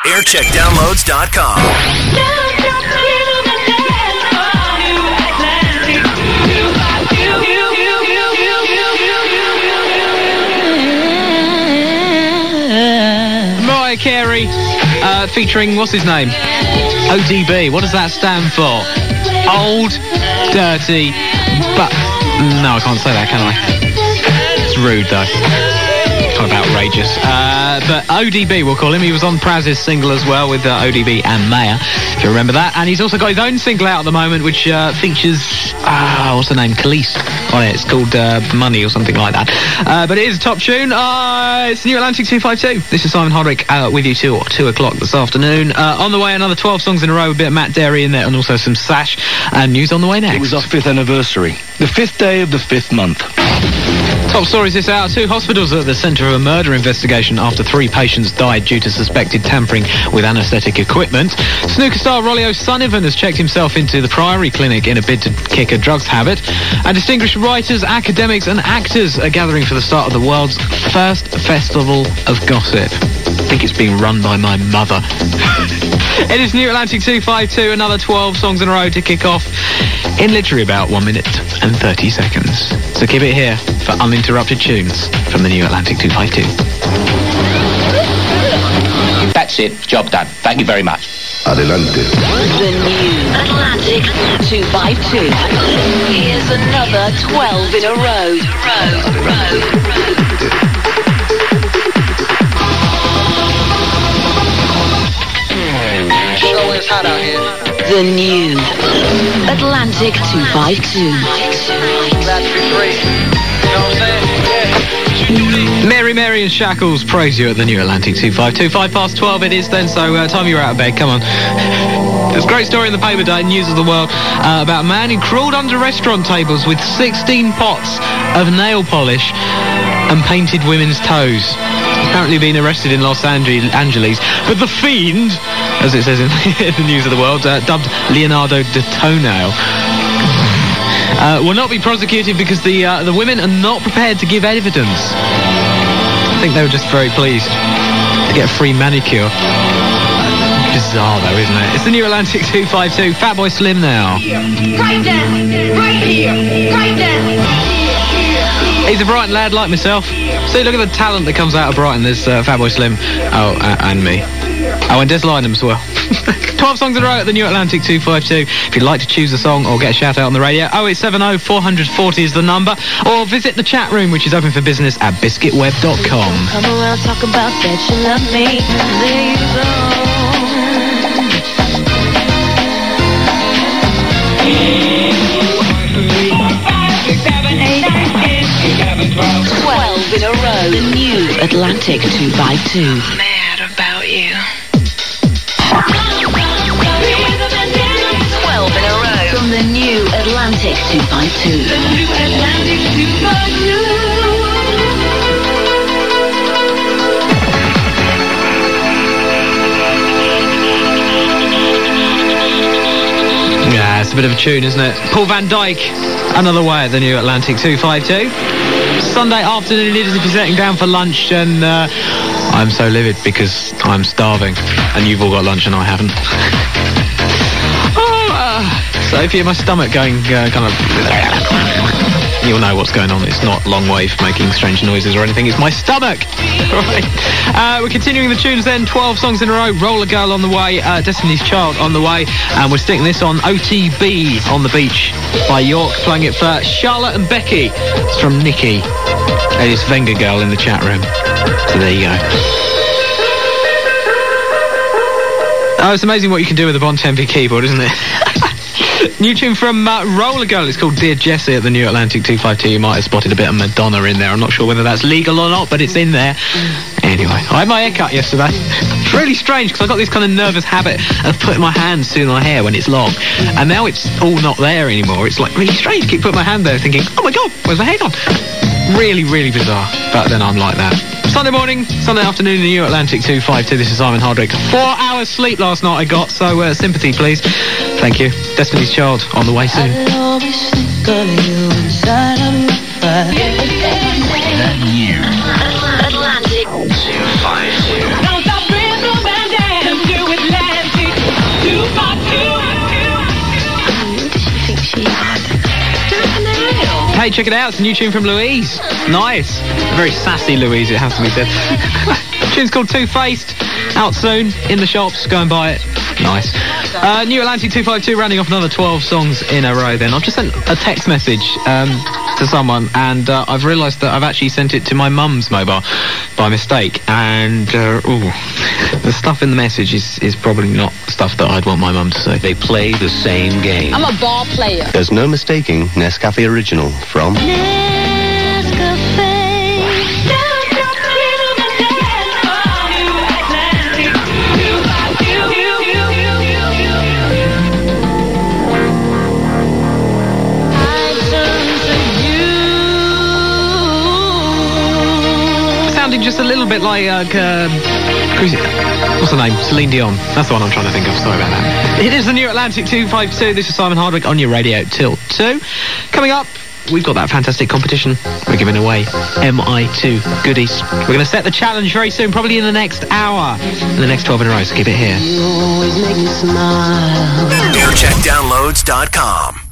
Aircheckdownloads.com. Mariah Carey, featuring, what's his name? ODB. What does that stand for? Old, dirty, but... No, I can't say that, can I? It's rude, though. Kind of outrageous. But ODB, we'll call him. He was on Praz's single as well with ODB and Maya, if you remember that. And he's also got his own single out at the moment, which features, what's the name? Khalees on it. It's called Money or something like that. But it is a top tune. It's New Atlantic 252. This is Simon Hardwick with you till 2 o'clock this afternoon. On the way, another 12 songs in a row, a bit of Matt Derry in there, and also some Sash and news on the way next. It was our 5th anniversary. The 5th day of the 5th month. Top stories this hour. 2 hospitals are at the centre of a murder investigation after 3 patients died due to suspected tampering with anaesthetic equipment. Snooker star Rolly O'Sullivan has checked himself into the Priory Clinic in a bid to kick a drugs habit. And distinguished writers, academics and actors are gathering for the start of the world's first festival of gossip. I think it's being run by my mother. It is New Atlantic 252, another 12 songs in a row to kick off in literally about 1 minute and 30 seconds. So keep it here for uninterrupted tunes from the New Atlantic 252. That's it. Job done. Thank you very much. Adelante. The New Atlantic 252. Here's another 12 in a row. Sure is hot out here. The New Atlantic 252. Glad to be free. You know what I'm saying? Mary and Shackles praise you at the New Atlantic 252. 12:05 it is then, so time you're out of bed. Come on. There's a great story in the paper today, News of the World, about a man who crawled under restaurant tables with 16 pots of nail polish and painted women's toes. Apparently been arrested in Los Angeles, but the fiend, as it says in the News of the World, dubbed Leonardo de Toenail, will not be prosecuted because the women are not prepared to give evidence. I think they were just very pleased to get a free manicure. Bizarre though, isn't it? It's the New Atlantic 252. Fatboy Slim now. Right now, right here, right now. He's a Brighton lad like myself. See, look at the talent that comes out of Brighton. There's Fatboy Slim. Oh, and me. Oh, and Des Lynam as well. 12 songs in a row at the New Atlantic 252. If you'd like to choose a song or get a shout out on the radio, 0870 440 is the number. Or visit the chat room, which is open for business at biscuitweb.com. Come around, talk about that you love me. There you go. 12 in a row. The New Atlantic 252. Mad about you. 12 in a row. From the New Atlantic 252. The New Atlantic 252. Yeah, it's a bit of a tune, isn't it? Paul Van Dyke, Another Way at the New Atlantic 252. Sunday afternoon, it is if you're sitting down for lunch, and I'm so livid because I'm starving, and you've all got lunch and I haven't. So if you hear my stomach going kind of... You'll know what's going on. It's not Long Wave making strange noises or anything. It's my stomach. Right. We're continuing the tunes then. 12 songs in a row. Roller Girl on the way. Destiny's Child on the way. And we're sticking this on OTB on the Beach by York. Playing it for Charlotte and Becky. It's from Nikki. And it's Venga Girl in the chat room. So there you go. Oh, it's amazing what you can do with a Bontempi keyboard, isn't it? New tune from Roller Girl. It's called Dear Jessie at the New Atlantic 252. You might have spotted a bit of Madonna in there. I'm not sure whether that's legal or not, but it's in there. Anyway, I had my hair cut yesterday. It's really strange because I've got this kind of nervous habit of putting my hands through my hair when it's long. And now it's all not there anymore. It's like really strange. I keep putting my hand there thinking, oh my God, where's my hair gone? Really, really bizarre. But then I'm like that. Sunday morning, Sunday afternoon in the New Atlantic 252. This is Simon Hardwick. 4 hours sleep last night I got, so sympathy please. Thank you. Destiny's Child on the way soon. I'll always think of you inside of my heart. The New Atlantic 252. Don't stop, friends, go back down. Hey, check it out. It's a new tune from Louise. Nice. Very sassy Louise, it has to be said. Tune's called Two-Faced. Out soon. In the shops. Go and buy it. Nice. New Atlantic 252 rounding off another 12 songs in a row then. I've just sent a text message to someone, and I've realised that I've actually sent it to my mum's mobile by mistake, and the stuff in the message is probably not stuff that I'd want my mum to see. They play the same game. I'm a ball player. There's no mistaking Nescafe Original from... Just a little bit like what's her name? Celine Dion. That's the one I'm trying to think of. Sorry about that. It is the New Atlantic 252. This is Simon Hardwick on your radio till 2. Coming up, we've got that fantastic competition. We're giving away MI2 goodies. We're going to set the challenge very soon, probably in the next hour. In the next 12 in a row, so keep it here. You always make me smile. AirCheckDownloads.com.